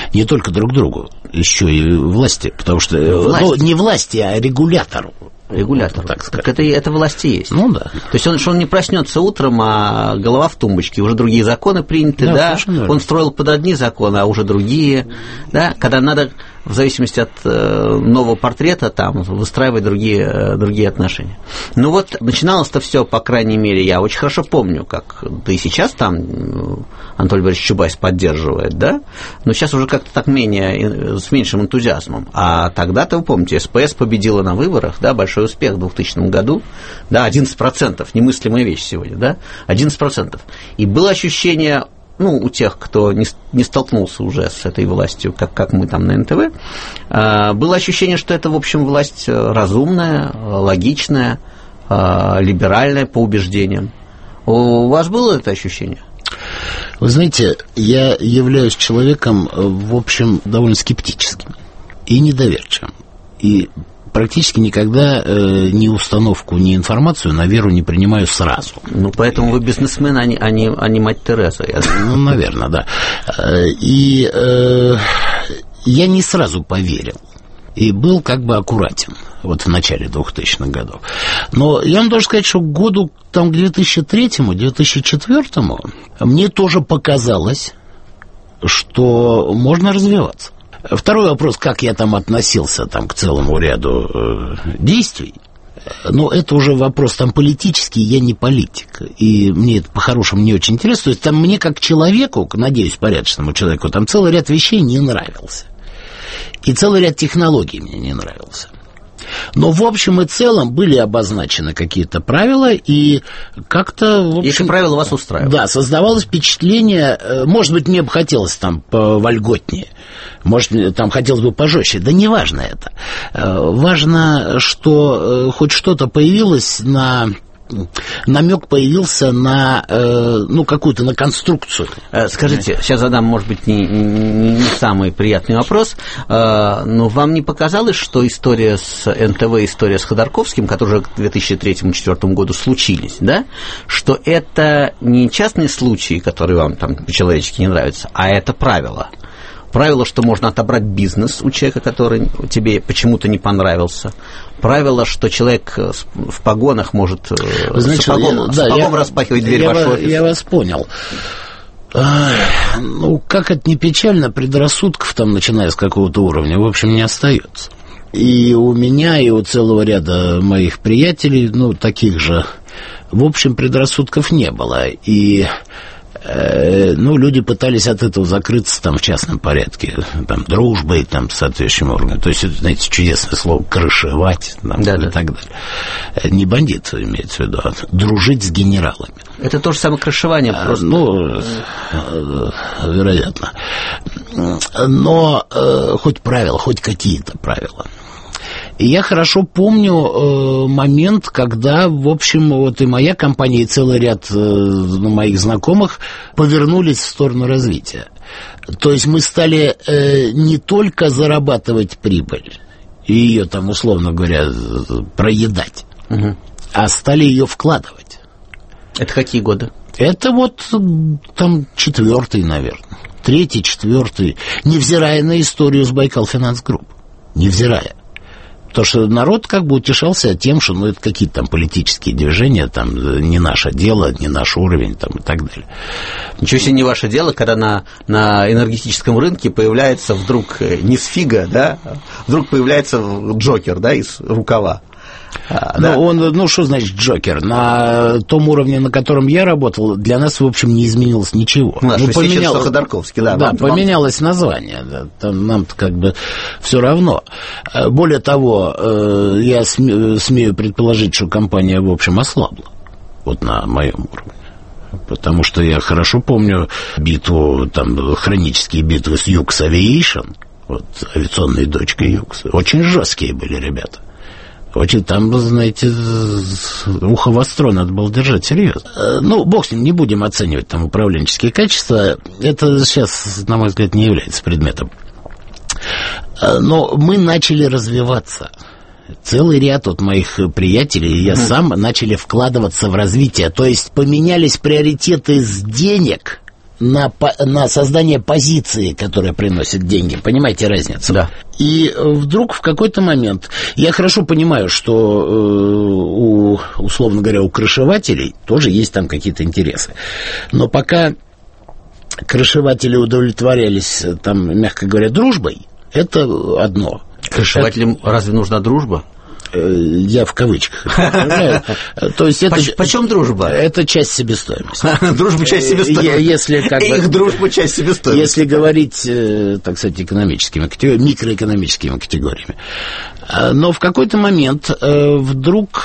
Не только друг другу, еще и власти, потому что не власти, а регулятору. Регулятор. Так сказать. Так это власти есть. Ну да. То есть он не проснется утром, а голова в тумбочке, уже другие законы приняты, да. Он строил под одни законы, а уже другие, да. Когда надо, в зависимости от нового портрета, там выстраивать другие отношения. Ну вот начиналось-то все, по крайней мере, я очень хорошо помню, как да и сейчас там Анатолий Борисович Чубайс поддерживает, да. Но сейчас уже как-то так с меньшим энтузиазмом. А тогда-то, вы помните, СПС победила на выборах, да, большой успех в 2000 году, да, 11%, немыслимая вещь сегодня, да, 11%. И было ощущение, у тех, кто не столкнулся уже с этой властью, как мы там на НТВ, было ощущение, что это, в общем, власть разумная, логичная, либеральная по убеждениям. У вас было это ощущение? Вы знаете, я являюсь человеком, в общем, довольно скептическим и недоверчивым. И практически никогда ни установку, ни информацию на веру не принимаю сразу. Поэтому вы бизнесмен, а не мать Тереза. Наверное, да. И я не сразу поверил. И был как бы аккуратен в начале 2000-х годов. Но я вам должен сказать, что к году к 2003-2004 мне тоже показалось, что можно развиваться. Второй вопрос, как я там относился к целому ряду действий. Но это уже вопрос политический, я не политик. И мне это по-хорошему не очень интересно. То есть там мне как человеку, надеюсь, порядочному человеку, там целый ряд вещей не нравился. И целый ряд технологий мне не нравился. Но в общем и целом были обозначены какие-то правила, и как-то, в общем... Эти правила вас устраивают? Да, создавалось впечатление, может быть, мне бы хотелось повольготнее, может, там хотелось бы пожестче, да не важно это. Важно, что хоть что-то появилось намек появился на какую-то на конструкцию. Скажите, сейчас задам, может быть, не самый приятный вопрос, но вам не показалось, что история с НТВ, история с Ходорковским, которые уже к 2003-2004 году случились, да, что это не частные случаи, которые вам там по-человечески не нравятся, а это правило? Правило, что можно отобрать бизнес у человека, который тебе почему-то не понравился. Правило, что человек в погонах может сапогом распахивать дверь в ваш офис. Я вас понял. Как это ни печально, предрассудков там, начиная с какого-то уровня, в общем, не остается. И у меня, и у целого ряда моих приятелей, таких же, в общем, предрассудков не было. И люди пытались от этого закрыться в частном порядке, дружбой, соответствующим органом. То есть, знаете, чудесное слово «крышевать» и так далее. Не бандит, имеется в виду, а дружить с генералами. Это то же самое крышевание просто. Вероятно. Но хоть правила, хоть какие-то правила. И я хорошо помню момент, когда, в общем, и моя компания, и целый ряд моих знакомых повернулись в сторону развития. То есть мы стали не только зарабатывать прибыль и ее условно говоря, проедать, а стали ее вкладывать. Это какие годы? Это 4-й, наверное. 3-й, 4-й. Невзирая на историю с Байкал Финанс Групп. Невзирая. Потому что народ утешался тем, что это какие-то политические движения, не наше дело, не наш уровень и так далее. Ничего себе не ваше дело, когда на энергетическом рынке появляется вдруг не сфига, да, вдруг появляется Джокер, да, из рукава. Что значит Джокер? На том уровне, на котором я работал, для нас, в общем, не изменилось ничего. Поменялось Ходорковский, да. Да, поменялось название. Да, нам-то все равно. Более того, я смею предположить, что компания, в общем, ослабла. На моем уровне. Потому что я хорошо помню битву, хронические битвы с Юкс Авиэйшн, авиационной дочкой Юкс. Очень жесткие были ребята. Очень знаете, ухо востро надо было держать, серьезно. Бог с ним, не будем оценивать управленческие качества. Это сейчас, на мой взгляд, не является предметом. Но мы начали развиваться. Целый ряд моих приятелей и я сам начали вкладываться в развитие. То есть поменялись приоритеты с денег на создание позиции, которая приносит деньги. Понимаете разницу? Да. И вдруг в какой-то момент... Я хорошо понимаю, что, условно говоря, у крышевателей тоже есть там какие-то интересы. Но пока крышеватели удовлетворялись, там, мягко говоря, дружбой, это одно. Крышевателям разве нужна дружба? Я в кавычках. То есть это... Почем дружба? Это часть себестоимости. Дружба часть себестоимости. Если как бы... Их дружба часть себестоимости. Если говорить, так сказать, микроэкономическими категориями. Но в какой-то момент вдруг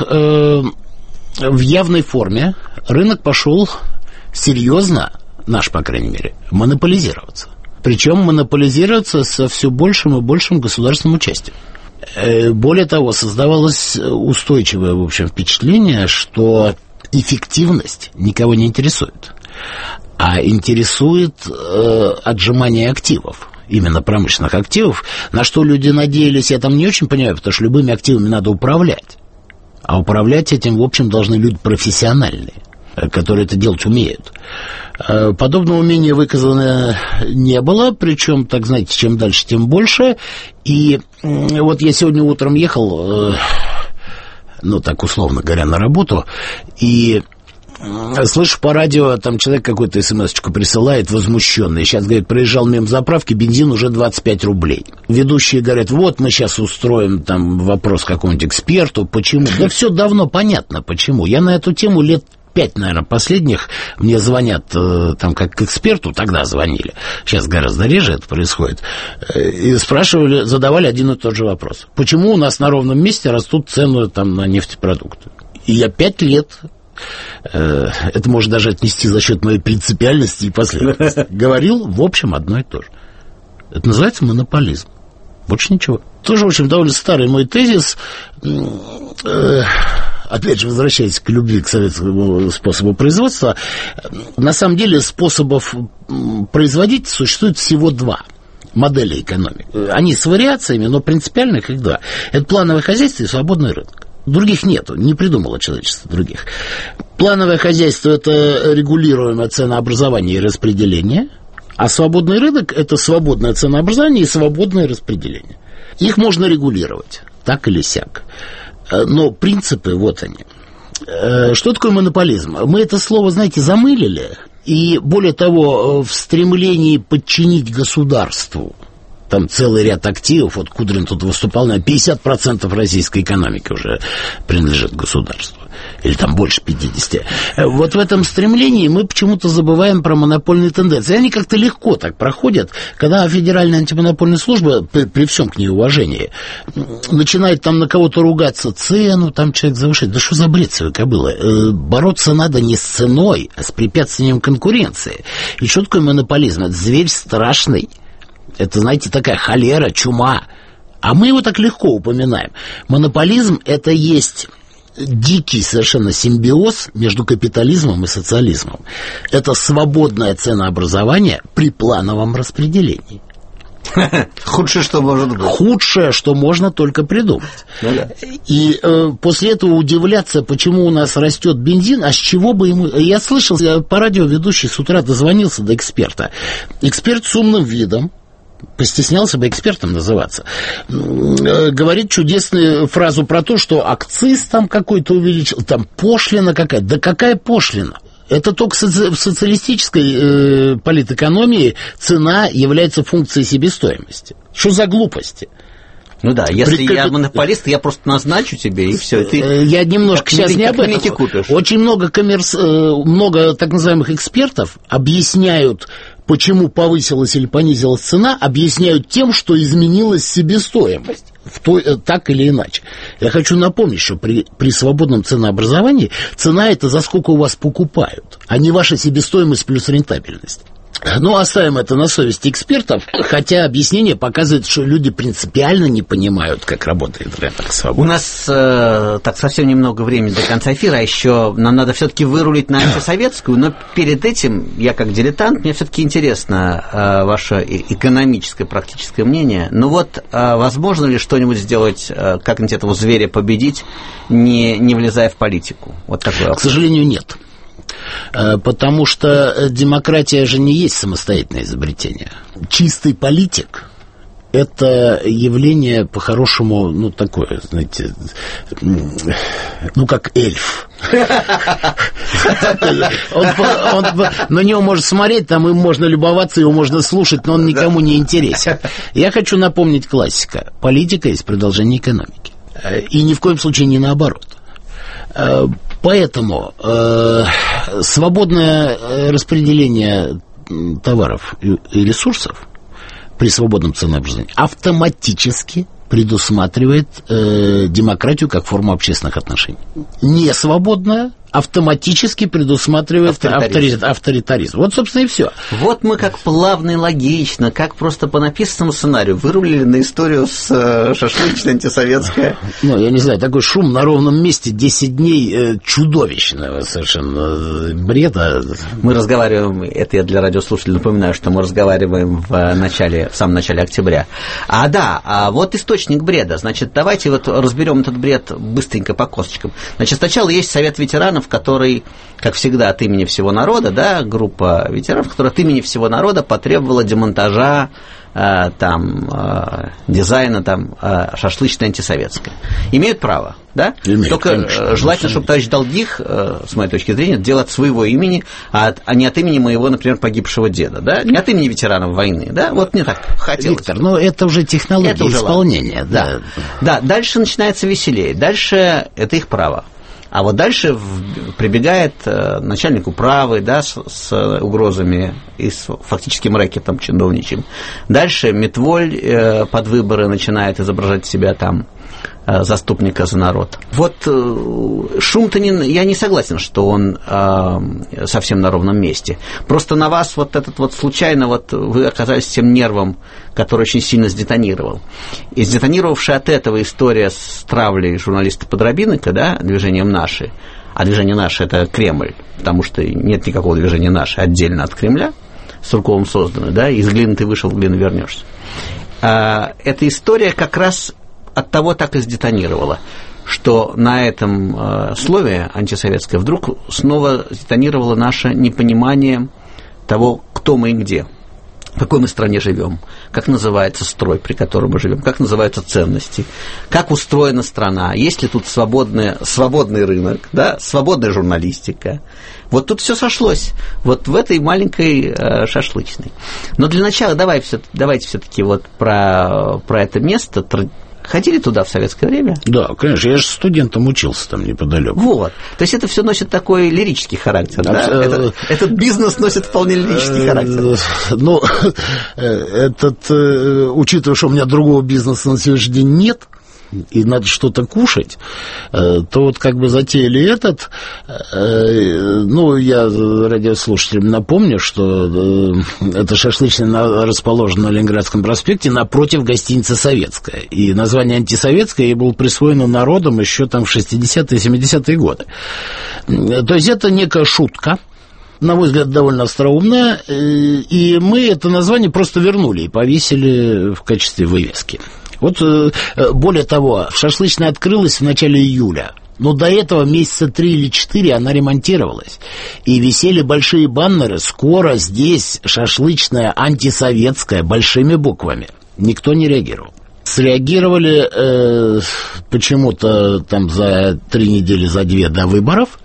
в явной форме рынок пошел серьезно, наш, по крайней мере, монополизироваться. Причем монополизироваться со все большим и большим государственным участием. Более того, создавалось устойчивое, в общем, впечатление, что эффективность никого не интересует, а интересует отжимание активов, именно промышленных активов, на что люди надеялись, я там не очень понимаю, потому что любыми активами надо управлять, а управлять этим, в общем, должны люди профессиональные, которые это делать умеют. Подобного умения выказано не было, причем, так знаете, чем дальше, тем больше. И вот я сегодня утром ехал, ну, так условно говоря, на работу, и слышу по радио, там человек какую-то смс-очку присылает, возмущенный. Сейчас, говорит, проезжал мимо заправки, бензин уже 25 рублей. Ведущие говорят, вот мы сейчас устроим там вопрос какому-нибудь эксперту, почему? Да все давно понятно, почему. Я на эту тему лет 5, наверное, последних мне звонят там как к эксперту, тогда звонили, сейчас гораздо реже это происходит, и спрашивали, задавали один и тот же вопрос. Почему у нас на ровном месте растут цены там на нефтепродукты? И я 5 лет, это можно даже отнести за счет моей принципиальности и последовательности, говорил, в общем, одно и то же. Это называется монополизм. Больше ничего. Тоже, в общем, довольно старый мой тезис. Опять же, возвращаясь к любви к советскому способу производства, на самом деле способов производить существует всего 2 модели экономики. Они с вариациями, но принципиально их 2. Это плановое хозяйство и свободный рынок. Других нету, не придумало человечество других. Плановое хозяйство – это регулируемое ценообразование и распределение, а свободный рынок – это свободное ценообразование и свободное распределение. Их можно регулировать, так или сяк. Но принципы, вот они. Что такое монополизм? Мы это слово, знаете, замылили, и более того, в стремлении подчинить государству там целый ряд активов, вот Кудрин тут выступал, на 50% российской экономики уже принадлежит государству, или там больше 50%. Вот в этом стремлении мы почему-то забываем про монопольные тенденции. Они как-то легко так проходят, когда Федеральная антимонопольная служба, при всем к ней уважении, начинает там на кого-то ругаться, цену там человек завышает. Да что за бред своя кобыла? Бороться надо не с ценой, а с препятствием конкуренции. И что такое монополизм? Это зверь страшный. Это, знаете, такая холера, чума. А мы его так легко упоминаем. Монополизм – это есть дикий совершенно симбиоз между капитализмом и социализмом. Это свободное ценообразование при плановом распределении. Худшее, что может быть. Худшее, что можно только придумать. И после этого удивляться, почему у нас растет бензин, а с чего бы ему... Я слышал, по радио ведущий с утра дозвонился до эксперта. Эксперт с умным видом, постеснялся бы экспертом называться, говорит чудесную фразу про то, что акциз там какой-то увеличил, там пошлина какая-то. Да какая пошлина? Это только в социалистической политэкономии цена является функцией себестоимости. Что за глупости? Ну да, если я монополист, я просто назначу тебе, и все. Я немножко сейчас не об этом. Очень много так называемых экспертов объясняют, почему повысилась или понизилась цена, объясняют тем, что изменилась себестоимость. Так или иначе. Я хочу напомнить, что при свободном ценообразовании цена – это за сколько у вас покупают, а не ваша себестоимость плюс рентабельность. Ну, оставим это на совести экспертов, хотя объяснение показывает, что люди принципиально не понимают, как работает рынок свободы. У нас так совсем немного времени до конца эфира, а еще нам надо все-таки вырулить на антисоветскую, но перед этим, я как дилетант, мне все-таки интересно ваше экономическое, практическое мнение. Ну вот, возможно ли что-нибудь сделать, как-нибудь этого зверя победить, не влезая в политику? Вот такой вопрос. К сожалению, нет. Потому что демократия же не есть самостоятельное изобретение. Чистый политик – это явление, по-хорошему, ну, такое, знаете, ну, как эльф. Он на него можно смотреть, там им можно любоваться, его можно слушать, но он никому не интересен. Я хочу напомнить классика. Политика есть продолжение экономики. И ни в коем случае не наоборот. Поэтому свободное распределение товаров и ресурсов при свободном ценообразовании автоматически предусматривает демократию как форму общественных отношений. Несвободная автоматически предусматривает авторитаризм. Вот, собственно, и все. Вот мы как плавно и логично, как просто по написанному сценарию вырулили на историю с шашлычной антисоветской. Ну, я не знаю, такой шум на ровном месте 10 дней чудовищного совершенно бреда. Мы разговариваем, это я для радиослушателей напоминаю, что мы разговариваем в самом начале октября. Вот источник бреда. Значит, давайте вот разберем этот бред быстренько по косточкам. Значит, сначала есть Совет ветеранов, который, как всегда, от имени всего народа, да, группа ветеранов, которая от имени всего народа потребовала демонтажа дизайна шашлычной антисоветской. Имеют право, да? Имеют, только конечно, желательно, чтобы товарищ Долгих, с моей точки зрения, делал от своего имени, а не от имени моего, например, погибшего деда, да? Не от имени ветеранов войны, да? Вот мне так хотелось. Виктор, ну это уже технология исполнения. Да. Да, дальше начинается веселее. Дальше это их право. А вот дальше прибегает начальник управы, да, с угрозами и с фактическим рэкетом чиновничьим. Дальше Метволь под выборы начинает изображать себя там заступника за народ. Вот шум-то я не согласен, что он совсем на ровном месте. Просто на вас вот этот вот случайно вы оказались тем нервом, который очень сильно сдетонировал. И сдетонировавшая от этого история с травлей журналиста Подробинника, да, движением «Наши», а движение «Наши» — это Кремль, потому что нет никакого движения «Наши» отдельно от Кремля, Сурковым создано, да, из глины ты вышел, в глину вернешься. Эта история как раз от того так и сдетонировала, что на этом слове антисоветское вдруг снова сдетонировало наше непонимание того, кто мы и где, в какой мы стране живем, как называется строй, при котором мы живем, как называются ценности, как устроена страна, есть ли тут свободный рынок, да, свободная журналистика. Вот тут все сошлось, вот в этой маленькой шашлычной. Но для начала давайте все-таки вот про это место. Ходили туда в советское время? Да, конечно, я же студентом учился там неподалеку. Вот, то есть это все носит такой лирический характер, да? Этот бизнес носит вполне лирический характер. Ну, учитывая, что у меня другого бизнеса на сегодняшний день нет, и надо что-то кушать, то вот как бы затеяли этот. Ну, я радиослушателям напомню, что эта шашлычная расположена на Ленинградском проспекте напротив гостиницы «Советская». И название «Антисоветское» ей было присвоено народом еще там в 60-е и 70-е годы. То есть это некая шутка, на мой взгляд, довольно остроумная, и мы это название просто вернули и повесили в качестве вывески. Вот, более того, шашлычная открылась в начале июля, но до этого месяца 3 или 4 она ремонтировалась, и висели большие баннеры: «Скоро здесь шашлычная антисоветская», большими буквами. Никто не реагировал. Среагировали почему-то там за 3 недели, за 2 до выборов.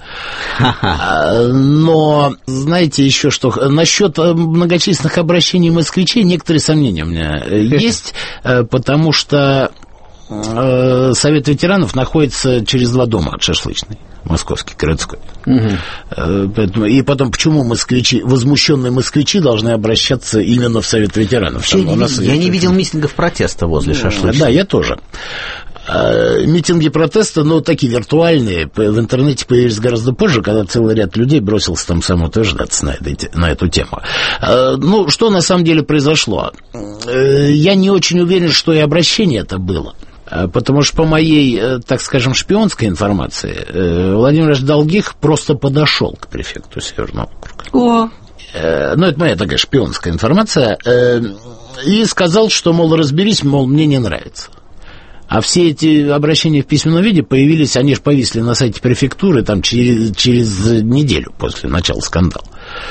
Но знаете еще что? Насчет многочисленных обращений москвичей некоторые сомнения у меня есть, потому что Совет ветеранов находится через 2 дома от шашлычной, московский, городской. Поэтому, и потом, почему возмущенные москвичи должны обращаться именно в Совет ветеранов? Я не видел митингов протеста возле шашлычной. Да, я тоже. Митинги протеста, ну, такие виртуальные, в интернете появились гораздо позже, когда целый ряд людей бросился там самоутверждаться на эту тему. Ну, что на самом деле произошло? Я не очень уверен, что и обращение это было. Потому что по моей, так скажем, шпионской информации, Владимир Долгих просто подошел к префекту Северного округа. Ну, это моя такая шпионская информация. И сказал, что, мол, разберись, мол, мне не нравится. А все эти обращения в письменном виде появились, они же повисли на сайте префектуры там через неделю после начала скандала.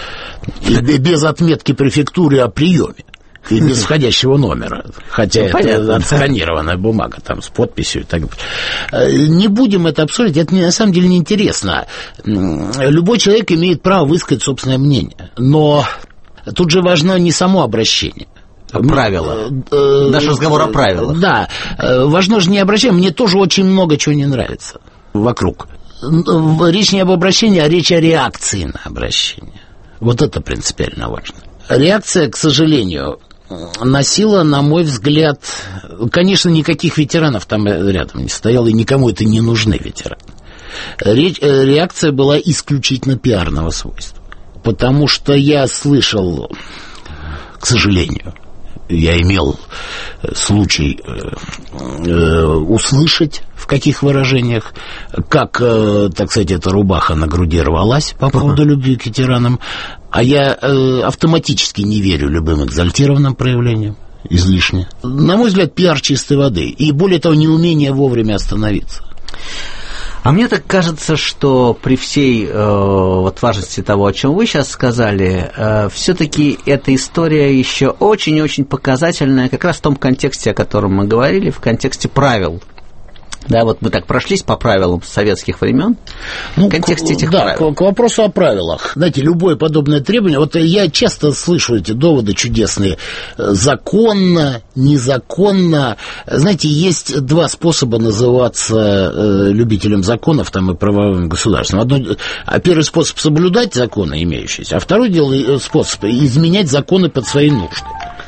Без отметки префектуры о приеме. И без входящего номера. Хотя это отсканированная бумага там, с подписью и так далее. Не будем это обсуждать, это на самом деле неинтересно. Любой человек имеет право высказать собственное мнение. Но тут же важно не само обращение. Правила. Наш разговор о правилах. Да. Важно же не обращение. Мне тоже очень много чего не нравится вокруг. Речь не об обращении, а речь о реакции на обращение. Вот это принципиально важно. Реакция, к сожалению, носила, на мой взгляд, конечно, никаких ветеранов там рядом не стояло, и никому это не нужны ветераны. Реакция была исключительно пиарного свойства. Потому что я слышал, к сожалению, я имел случай услышать, в каких выражениях, как, так сказать, эта рубаха на груди рвалась по поводу любви к ветеранам, а я автоматически не верю любым экзальтированным проявлениям, излишне. На мой взгляд, пиар чистой воды, и более того, неумение вовремя остановиться. А мне так кажется, что при всей вот важности того, о чем вы сейчас сказали, все-таки эта история еще очень-очень показательная как раз в том контексте, о котором мы говорили, в контексте правил. Да, вот мы так прошлись по правилам советских времен, в контексте этих правил. К вопросу о правилах. Знаете, любое подобное требование, вот я часто слышу эти доводы чудесные, законно, незаконно. Знаете, есть два способа называться любителем законов там, и правовым государством. Первый способ соблюдать законы имеющиеся, а второй способ изменять законы под свои нужды.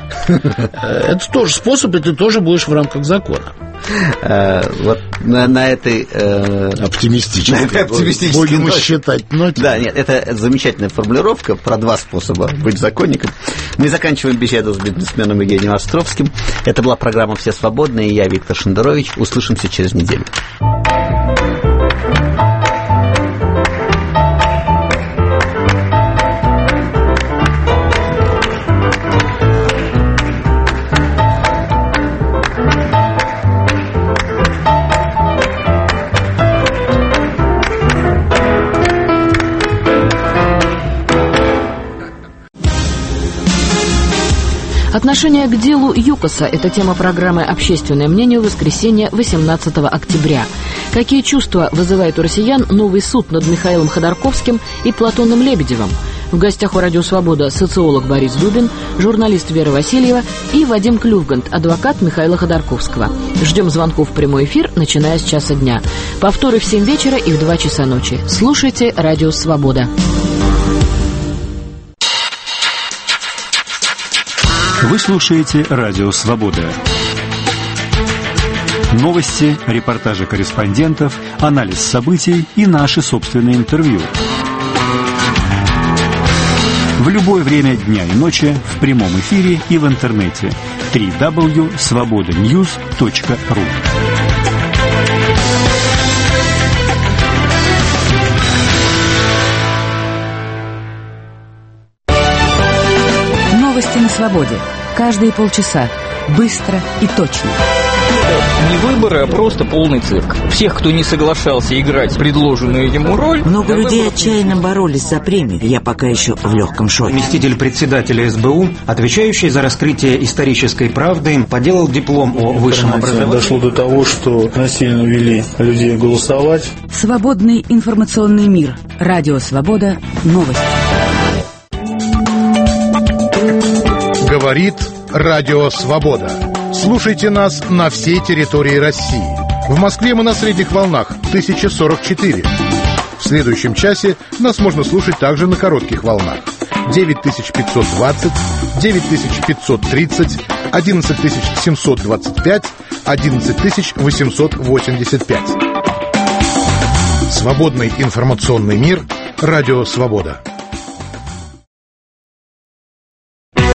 Это тоже способ, и ты тоже будешь в рамках закона. Вот на этой оптимистической будем считать ноте. Да, нет, это замечательная формулировка про два способа быть законником. Мы заканчиваем беседу с бизнесменом Евгением Островским. Это была программа «Все свободны», и я, Виктор Шендерович. Услышимся через неделю. Отношение к делу ЮКОСа – это тема программы «Общественное мнение» в воскресенье 18 октября. Какие чувства вызывает у россиян новый суд над Михаилом Ходорковским и Платоном Лебедевым? В гостях у «Радио Свобода» социолог Борис Дубин, журналист Вера Васильева и Вадим Клювгант, адвокат Михаила Ходорковского. Ждем звонков в прямой эфир, начиная с часа дня. Повторы в 7 вечера и в 2 часа ночи. Слушайте «Радио Свобода». Вы слушаете «Радио Свобода». Новости, репортажи корреспондентов, анализ событий и наши собственные интервью. В любое время дня и ночи в прямом эфире и в интернете. www.svobodanews.ru. Новости на свободе. Каждые полчаса. Быстро и точно. Не выборы, а просто полный цирк. Всех, кто не соглашался играть предложенную ему роль... Много людей отчаянно боролись за премию. Я пока еще в легком шоке. Заместитель председателя СБУ, отвечающий за раскрытие исторической правды, поделал диплом о высшем образовании. Дошло до того, что насильно вели людей голосовать. Свободный информационный мир. Радио Свобода. Новости. Говорит Радио Свобода. Слушайте нас на всей территории России. В Москве мы на средних волнах 1044. В следующем часе нас можно слушать также на коротких волнах 9520, 9530, 11725, 11885. Свободный информационный мир. Радио Свобода.